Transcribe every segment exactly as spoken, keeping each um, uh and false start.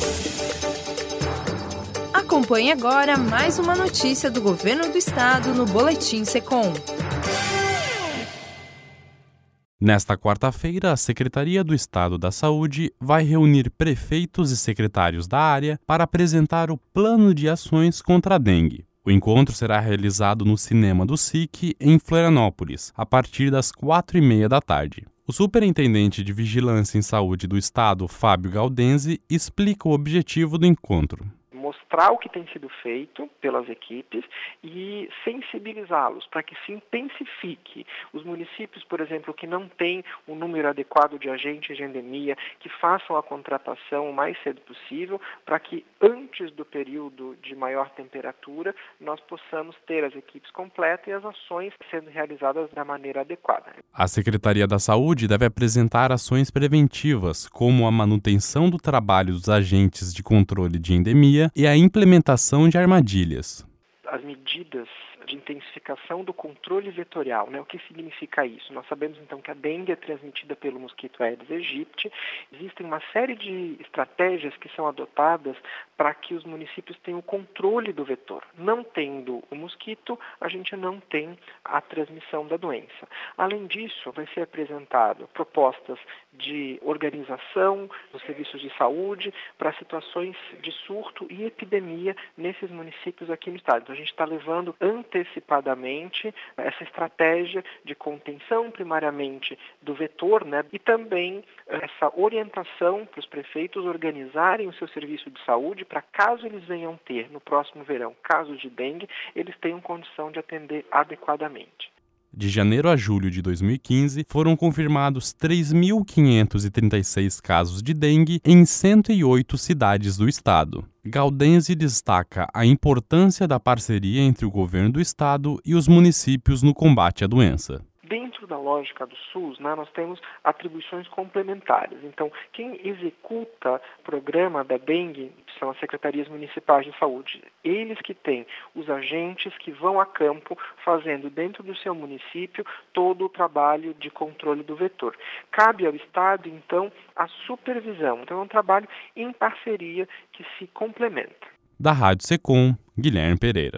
Acompanhe agora mais uma notícia do Governo do Estado no Boletim Secom. Nesta quarta-feira, a Secretaria do Estado da Saúde vai reunir prefeitos e secretários da área para apresentar o plano de ações contra a dengue. O encontro será realizado no Cinema do S I C, em Florianópolis, a partir das quatro e meia da tarde. O superintendente de Vigilância em Saúde do Estado, Fábio Gaudenzi, explica o objetivo do encontro. Mostrar o que tem sido feito pelas equipes e sensibilizá-los para que se intensifique. Os municípios, por exemplo, que não têm um número adequado de agentes de endemia, que façam a contratação o mais cedo possível, para que antes do período de maior temperatura nós possamos ter as equipes completas e as ações sendo realizadas da maneira adequada. A Secretaria da Saúde deve apresentar ações preventivas, como a manutenção do trabalho dos agentes de controle de endemia e a implementação de armadilhas. As medidas de intensificação do controle vetorial, né? O que significa isso? Nós sabemos então que a dengue é transmitida pelo mosquito Aedes aegypti. Existem uma série de estratégias que são adotadas para que os municípios tenham o controle do vetor. Não tendo o mosquito, a gente não tem a transmissão da doença. Além disso, vai ser apresentado propostas de organização dos serviços de saúde para situações de surto e epidemia nesses municípios aqui no estado. Então, a gente está levando antecipadamente essa estratégia de contenção, primariamente, do vetor, né? E também essa orientação para os prefeitos organizarem o seu serviço de saúde para, caso eles venham ter, no próximo verão, casos de dengue, eles tenham condição de atender adequadamente. De janeiro a julho de dois mil e quinze, foram confirmados três mil quinhentos e trinta e seis casos de dengue em cento e oito cidades do estado. Gaudenzi destaca a importância da parceria entre o governo do estado e os municípios no combate à doença. Dentro da lógica do SUS, né, nós temos atribuições complementares. Então, quem executa o programa da dengue são as secretarias municipais de saúde. Eles que têm os agentes que vão a campo fazendo dentro do seu município todo o trabalho de controle do vetor. Cabe ao Estado, então, a supervisão. Então, é um trabalho em parceria que se complementa. Da Rádio Secom, Guilherme Pereira.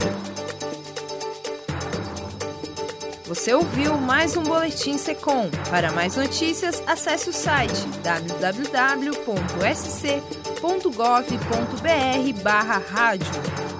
Você ouviu mais um Boletim Secom. Para mais notícias, acesse o site w w w ponto s c ponto gov ponto b r barra rádio.